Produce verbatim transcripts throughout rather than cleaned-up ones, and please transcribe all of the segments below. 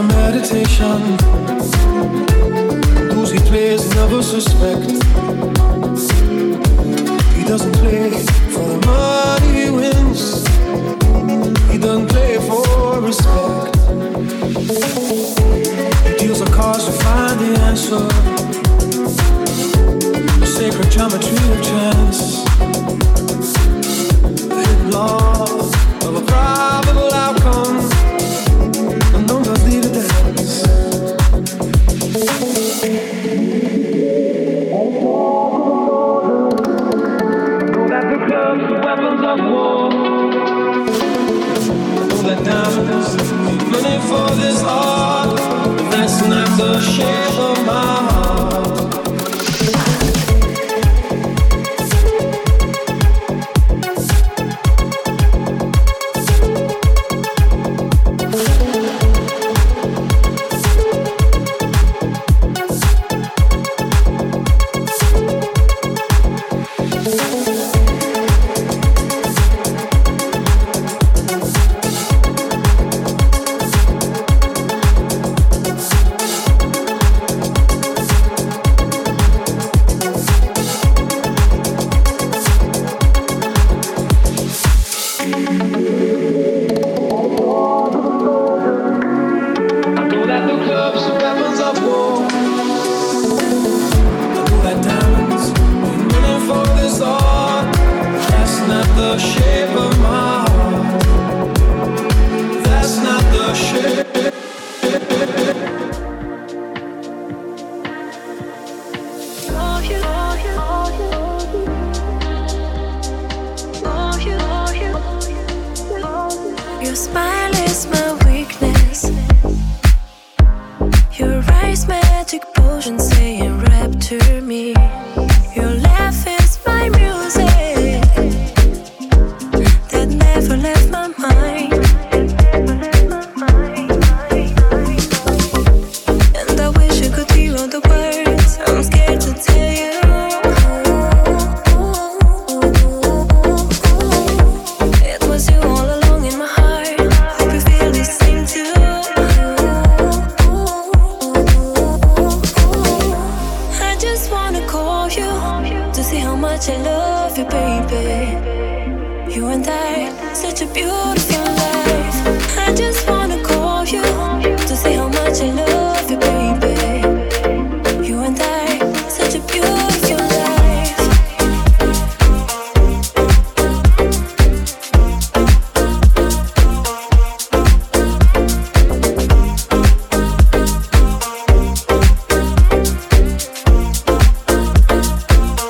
a meditation. Those he plays never suspect. He doesn't play for the money he wins. He doesn't play for respect. He deals the cards to find the answer. The sacred geometry of chance. The hidden law of a probable outcome. Unknown does lead a dance. Know that the clubs are weapons of war. Know that diamonds need money for this art. But that's not the shape of my heart.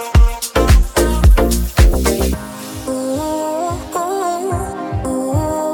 Ooh,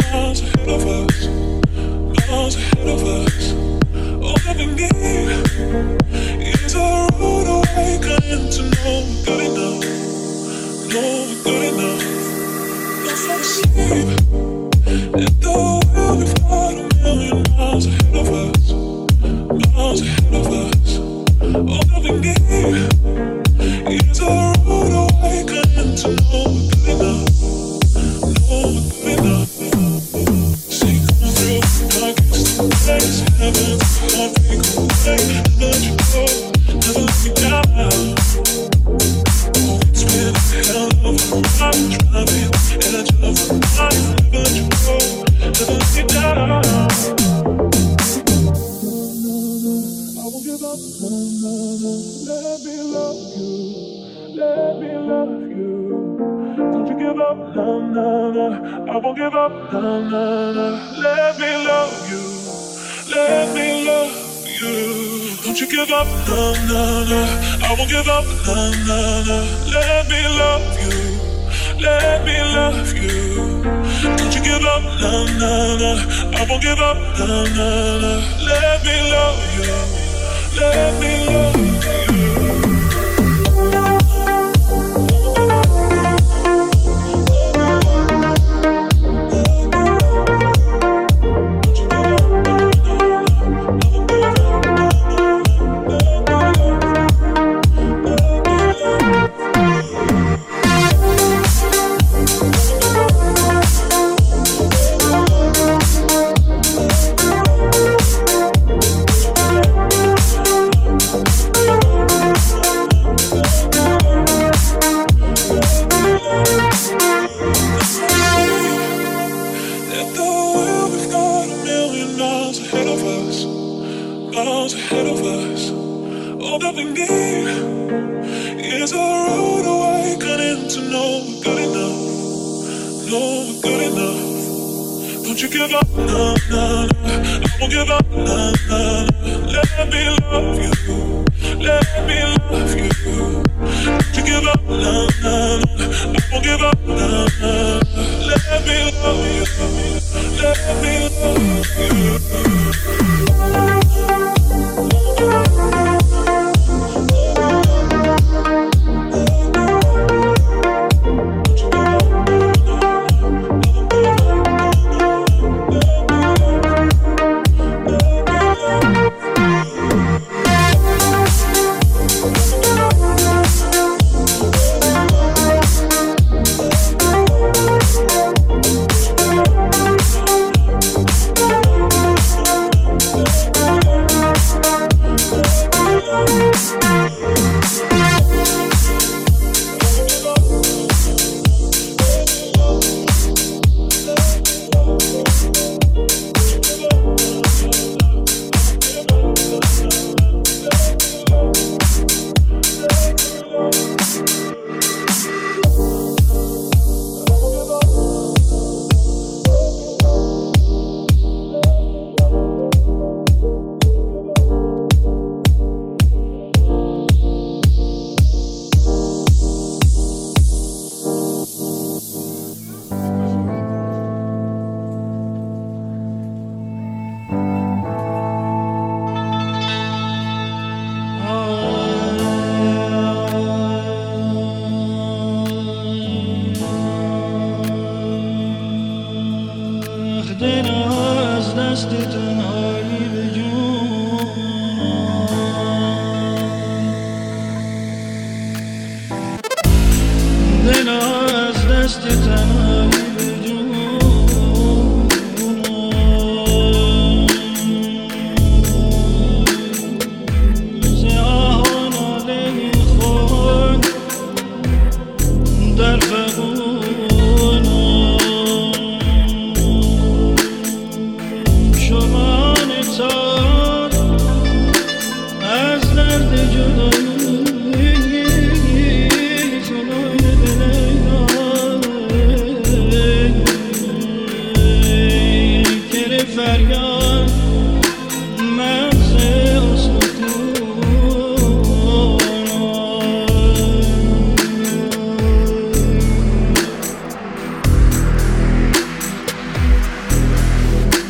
miles ahead of us, miles ahead of us. All that we need is a rude awakening to know we're good enough, know we're good enough. No fall asleep, and though we've got a million miles ahead of us, miles ahead of us. All that we need is a rude awakening to know we're good enough, know we're good enough. See, come through like it's the place, heaven, heartbreak away, never let you go, never let me down. Oh, it's been a hell of a ride, driving edge of a life, never let you go, never let me down. I won't give up, no, no, no. Let me love you, let me love you. Don't you give up, no, no, no. I won't give up, no, no, no. Let me love you, let me love you. Don't you give up, no, no, no. I won't give up, no, no, no. Let me love you, let me love you. Don't you give up, no, no, no. I won't give up, no, no, no. Let me love you, let me love you. Miles ahead of us, all that we need is a rude awakening to know we're good enough, know we're good enough. Don't you give up, no, no, no. I won't give up, no, no, no. Let me love you, let me love you. Don't you give up, no, no, no. I won't give up, no, no, no. Let me love you, let me love you.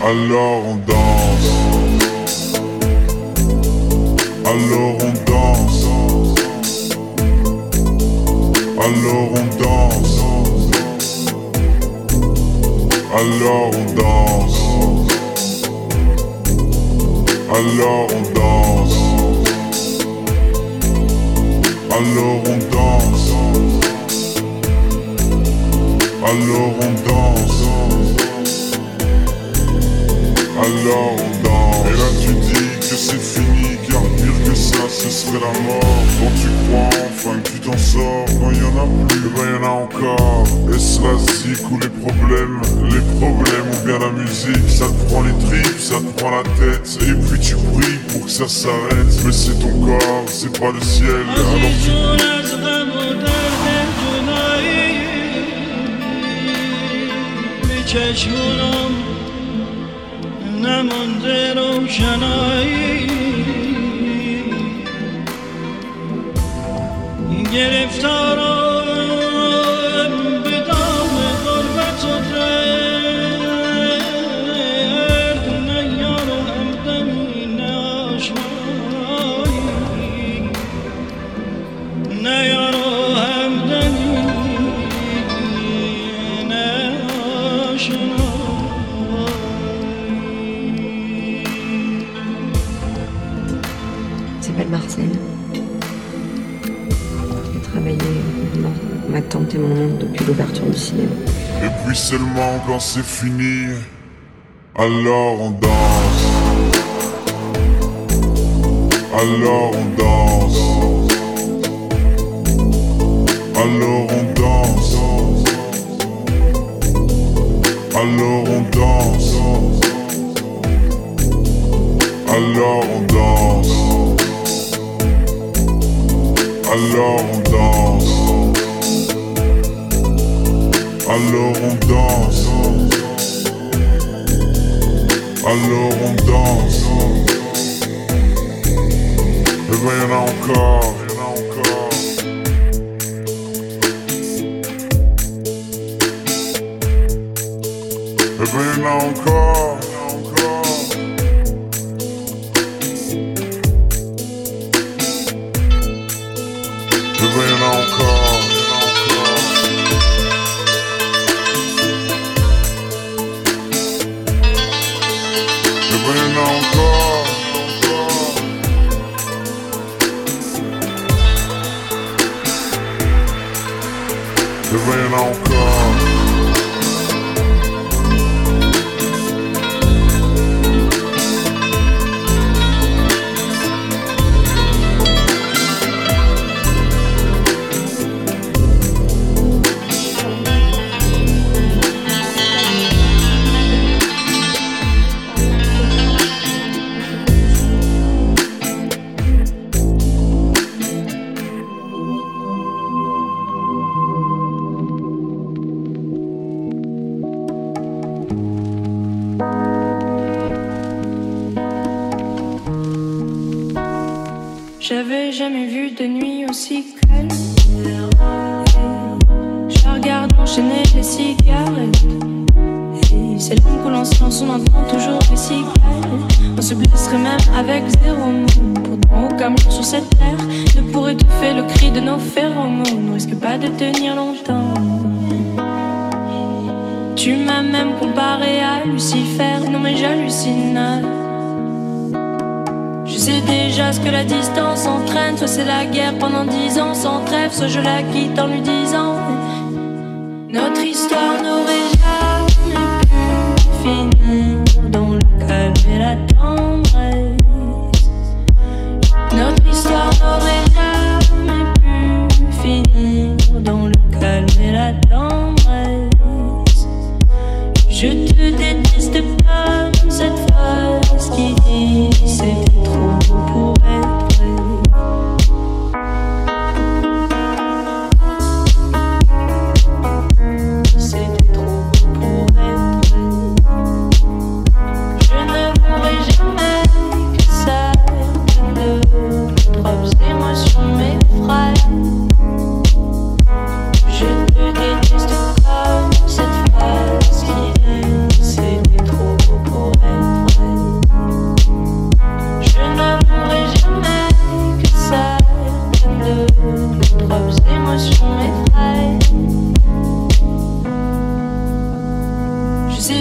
alors on danse. Alors on danse. Alors on danse. Alors on danse. Alors on danse. Alors on danse. Alors on danse. Alors on danse. Et là tu dis que c'est fini, car pire que ça ce serait la mort. Quand tu crois enfin que tu t'en sors, quand il y en a plus, ben il y en a encore. Est-ce la zik ou les problèmes, les problèmes ou bien la musique? Ça te prend les tripes, ça te prend la tête, et puis tu pries pour que ça s'arrête. Mais c'est ton corps, c'est pas le ciel. Alors tu... چشمونم نمانده روشنایی گرفتارم به دام غربت و درد نه یار و همدمی نه آشنایی نه یار و همدمی نه آشنایی. Je m'appelle Marcel. J'ai travaillé dans ma tante et mon oncle depuis l'ouverture du cinéma. Et puis seulement quand c'est fini, alors on danse. Alors on danse. Alors on danse. Alors on danse. Alors on danse. Alors on danse. Alors on danse. Alors on danse. Et ben y'en a encore, y'en a encore. Et ben y'en a encore, y'en a encore. Et ben y'en a encore, y'en a encore. Et ben y'en a encore, encore. Et ben y'en a encore. J'avais jamais vu de nuit aussi calme. Je regarde enchaîner les cigarettes. Et c'est l'homme qu'on lance dans son entend toujours les cigales. On se blesserait même avec zéro mot. Pourtant aucun mur sur cette terre ne pourrait étouffer le cri de nos phéromones. On risque pas de tenir longtemps. Tu m'as même comparé à Lucifer. Non mais j'hallucine. Je sais déjà ce que la distance entraîne. Soit c'est la guerre pendant dix ans sans trêve, soit je la quitte en lui disant notre histoire n'aurait jamais pu finir dans le calme et la tendresse. Notre histoire n'aurait jamais pu finir dans le calme et la tendresse. Je te déteste pas cette phrase qui dit c'était trop beau pour être vrai. C'était trop beau pour être vrai. Je ne mourrai jamais que certaines de mes propres émotions m'effraient. Je te déteste comme cette phrase qui dit c'était trop beau pour être vrai.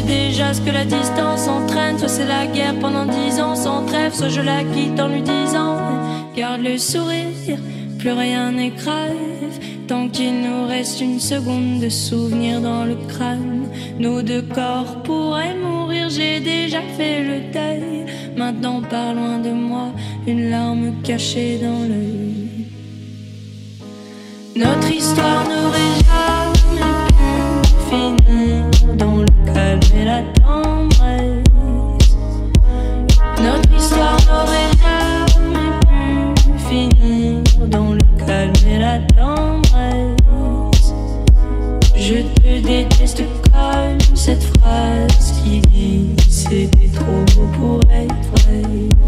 déjà ce que la distance entraîne. Soit c'est la guerre pendant dix ans sans trêve, soit je la quitte en lui disant garde le sourire, plus rien n'est grave. Tant qu'il nous reste une seconde de souvenir dans le crâne, nos deux corps pourraient mourir, j'ai déjà fait le deuil. Maintenant pars loin de moi, une larme cachée dans l'œil. Notre histoire n'aurait jamais pu finir dans le calme et la tendresse. Notre histoire n'aurait jamais pu finir dans le calme et la tendresse. Je te déteste comme cette phrase qui dit c'était trop beau pour être vrai.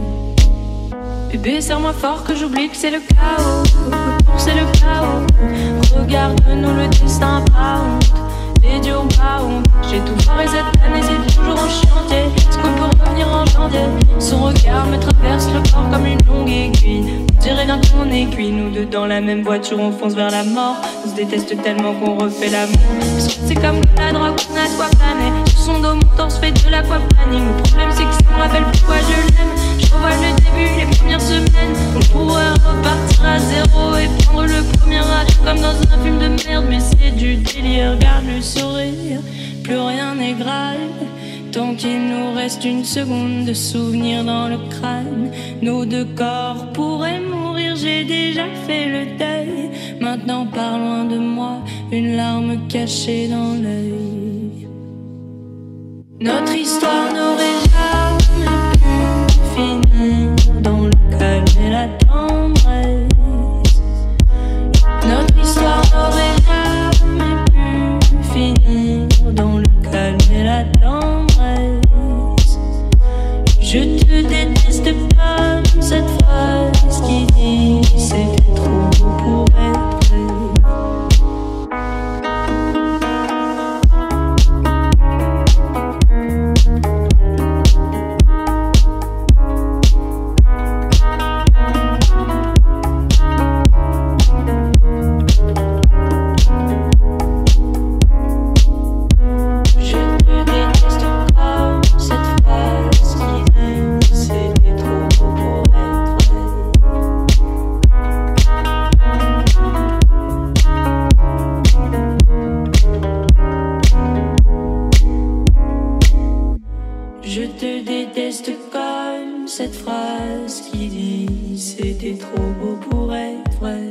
Bébé, serre-moi fort que j'oublie que c'est le chaos. C'est le chaos. Regarde-nous, le destin pas honte. Les dieux ont pas honte. J'ai tout foiré cette année, c'est toujours en chantier. Est-ce qu'on peut revenir en janvier? Son regard me traverse le corps comme une longue aiguille. On dirait bien qu'on est cuit. Nous deux dans la même voiture, on fonce vers la mort. On se déteste tellement qu'on refait l'amour. Parce que c'est comme la drogue, on a de quoi planer. Sur son dos, mon torse fait de l'aquaplaning. Le problème, c'est que ça me rappelle pourquoi je l'aime. Je revois le début, les premières semaines. On pourrait repartir à zéro et prendre le premier avion comme dans un film de merde. Mais c'est du délire, regarde le sourire, plus rien n'est grave. Tant qu'il nous reste une seconde de souvenir dans le crâne, nos deux corps pourraient mourir, j'ai déjà fait le deuil. Maintenant pars loin de moi, une larme cachée dans l'œil. Notre histoire n'aurait jamais pu finir dans le calme et la tendresse. Notre histoire n'aurait jamais pu finir dans le calme et la tendresse. Je te déteste comme cette phrase qui dit c'était trop beau pour être vrai. Cette phrase qui dit c'était trop beau pour être vrai.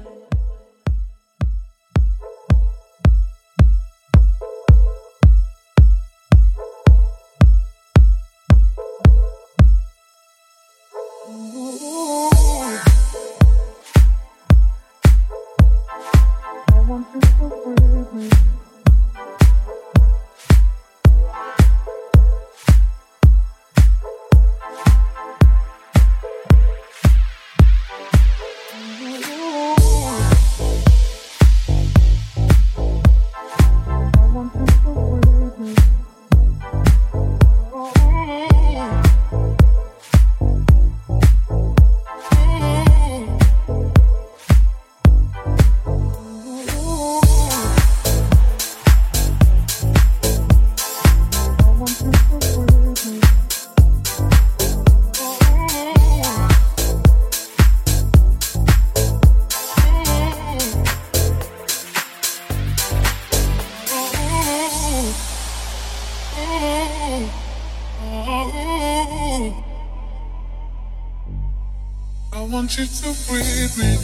I want you to breathe me.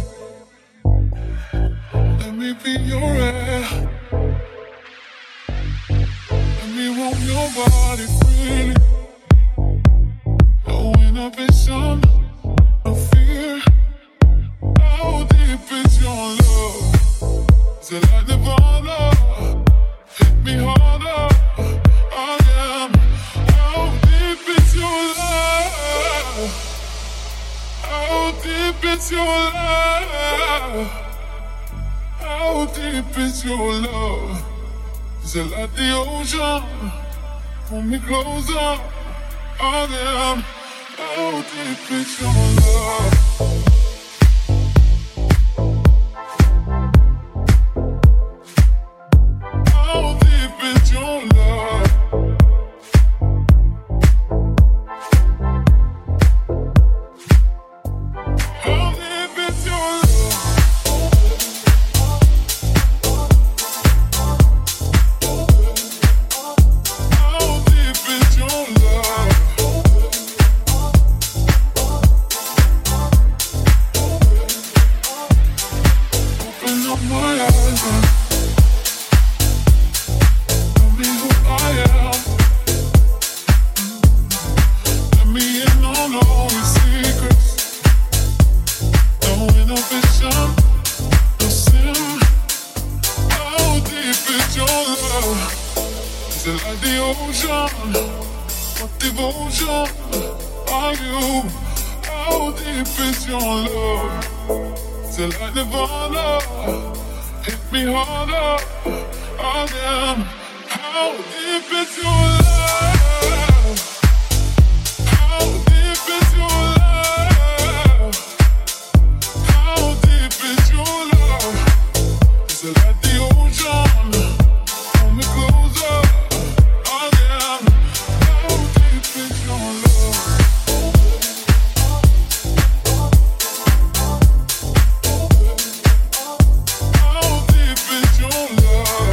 Let me be your air. Let me warm your body freely. No inhibition, no fear. How deep is your love? Is it like Nirvana? Hit me harder. I am. How deep is your love? How deep is your love? How deep is your love? Is it like the ocean? Pull me closer. I am. How deep is your love? How deep is your love? Is it like the ocean? What devotion are you? How deep is your love? Is it like Nirvana? Hit me harder again. How deep is your love? How deep is your love? How deep is your love? Is it like the ocean? Hold me closer again. How deep is your love? How deep is your love?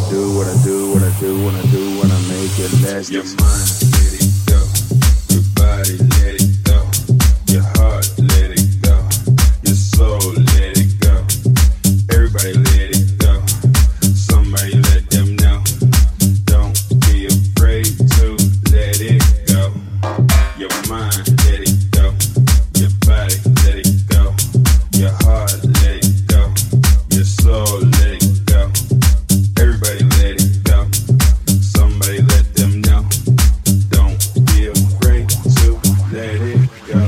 do, what I do, what I do, what I do, when I make it last. Your mind, let it go. Your body, let it go. Your heart, let it go. Your soul, let it go. Everybody, let it go. Somebody, let them know. Don't be afraid to let it go. Your mind, let it go. Your body, let it go. Your heart, let it go. Your soul, let it go. Everybody, let it go. Somebody, let them know. Don't be afraid to let it go.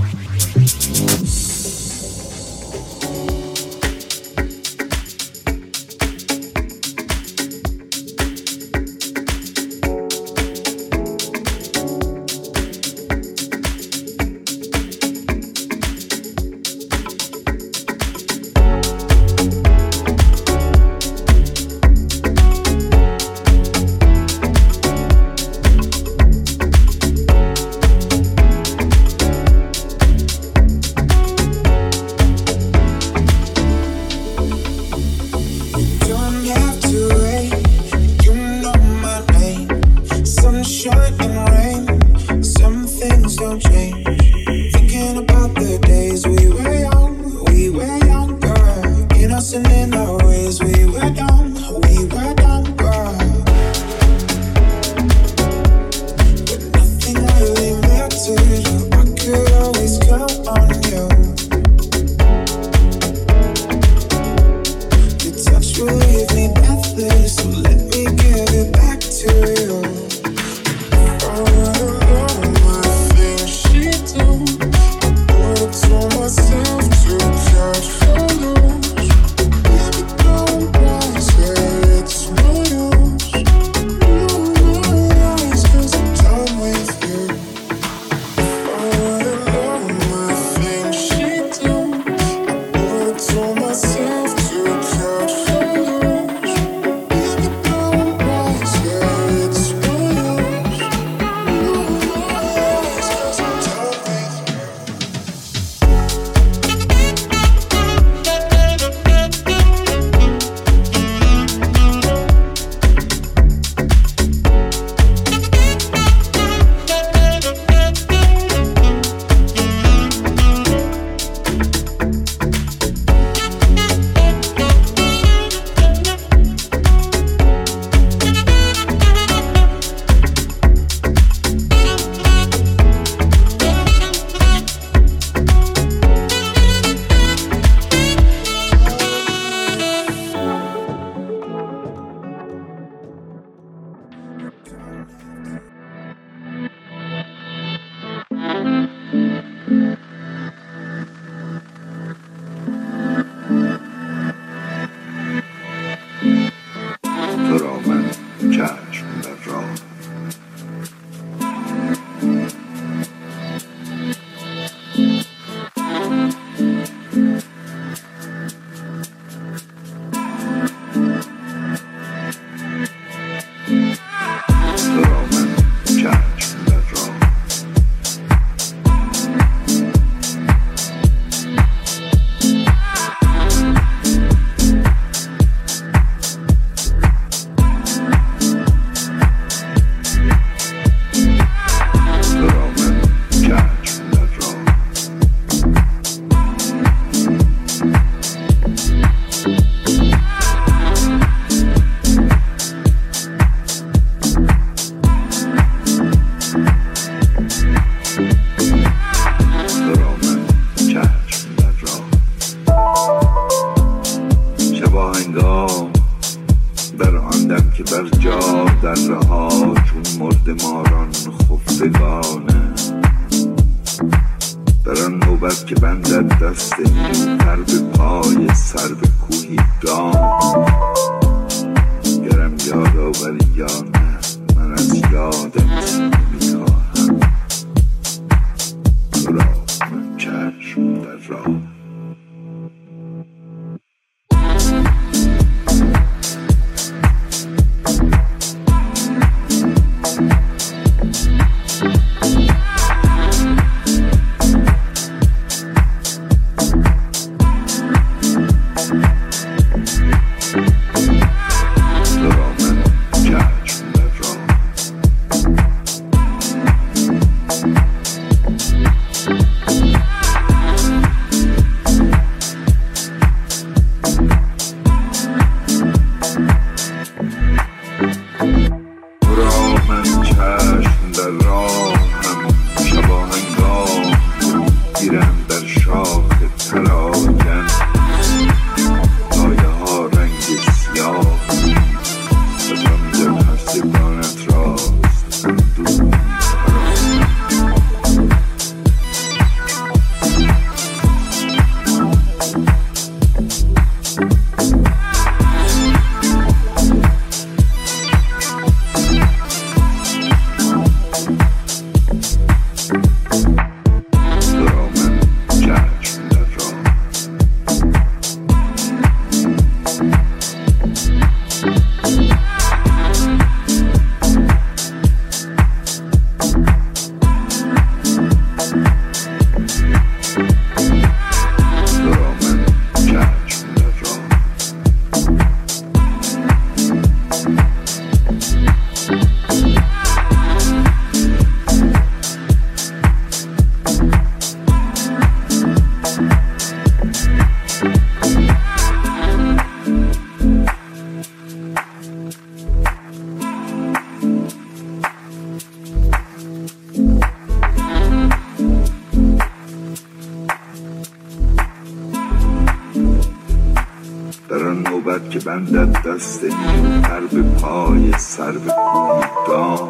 نوبت که بندد دست نیوفر به پای سر به کوی دام.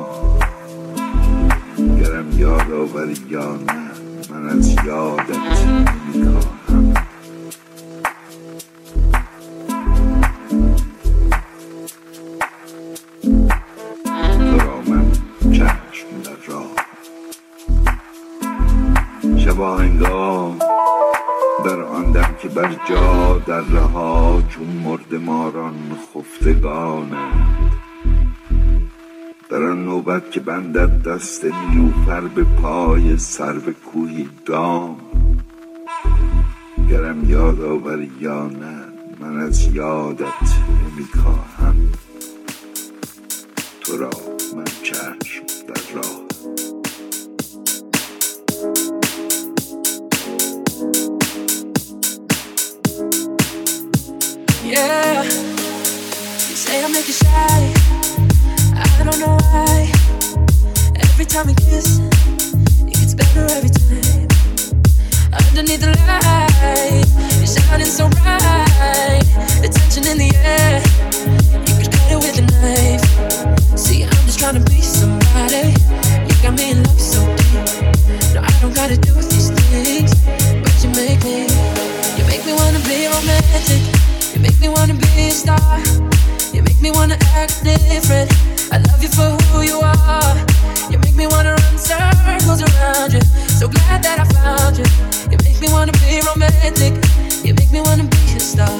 گرم یاد آوری یا نه من از یادت نمیکاهم. تو را من چشم در راه شبا هنگام در آن دم که بر جا در رها چون مردماران خفتگانند. در آن نوبت که بندد دست نیلوفر به پای سرو کوهی دام. گرم یاد آوری یا نه من از یادت نمیکاهم. تو را من چشم در راه Yeah, you say I make you shy. I don't know why. Every time we kiss, it gets better every time. Underneath the light, you're shining so bright. The tension in the air, you could cut it with a knife. See, I'm just trying to be somebody. You got me in love so deep. No, I don't gotta do these things, but you make me, you make me wanna be romantic. You make me wanna be a star. You make me wanna act different. I love you for who you are. You make me wanna run circles around you. So glad that I found you. You make me wanna be romantic. You make me wanna be a star.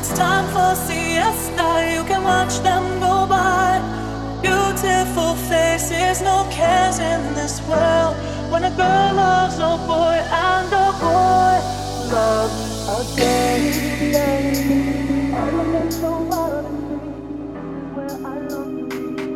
it's time for siesta. You can watch them go by. Beautiful faces, no cares in this world. When a girl loves a boy and a boy loves a girl. I look at so loud and see where I love you.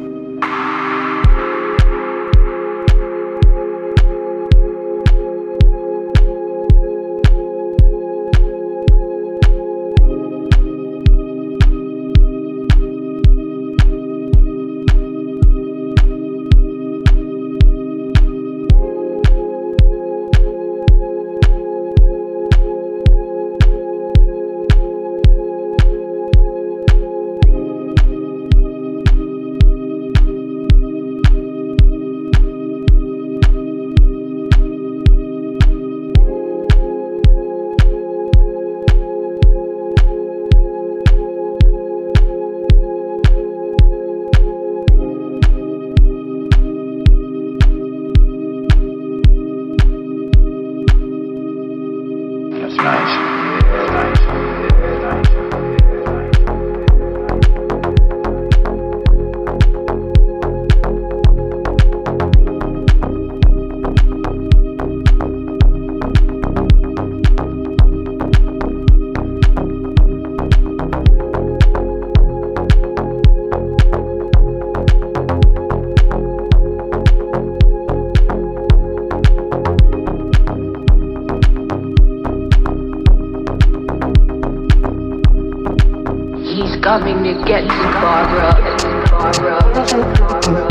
Coming to get you, Barbara. Barbara. Barbara.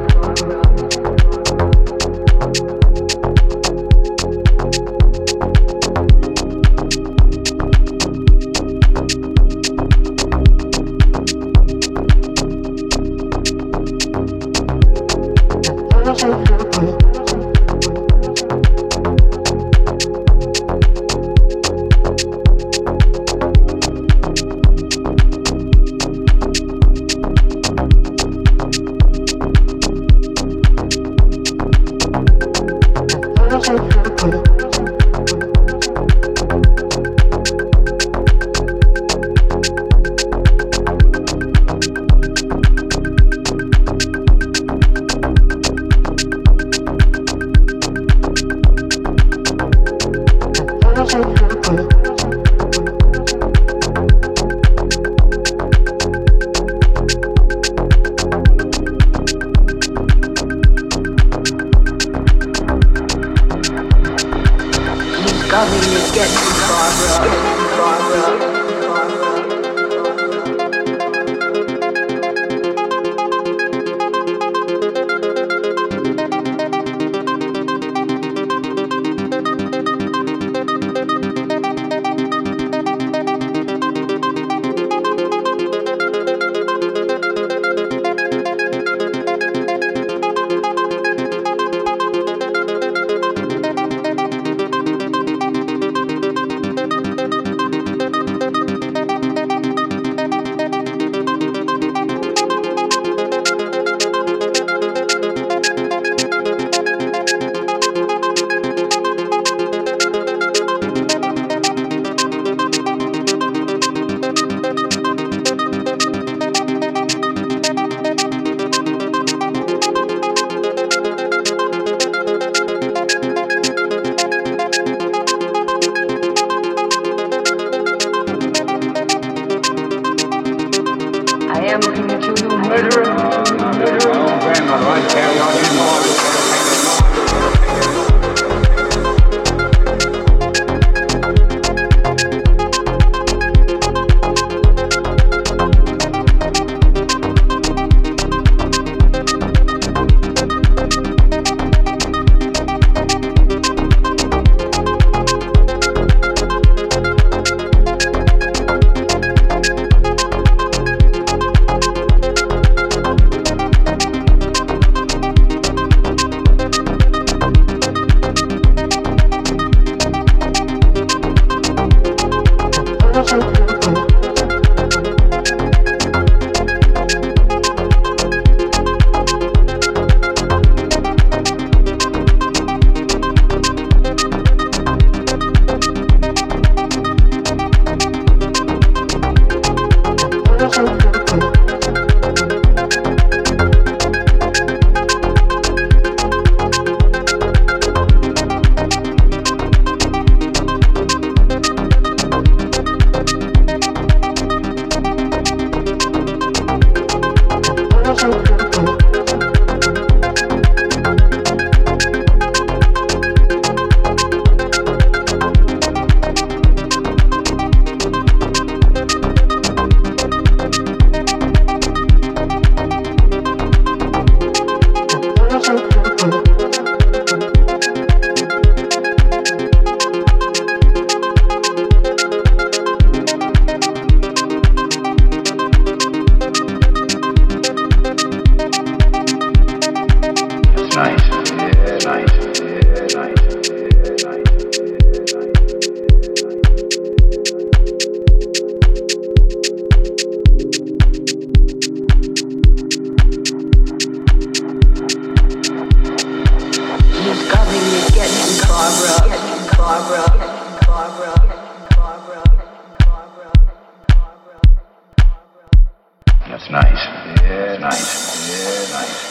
Coming to get you, Barbara. Barbara. getting Barbara, getting Barbara, getting Barbara, getting Barbara, Barbara, Barbara. That's nice. Yeah, nice. Yeah, nice.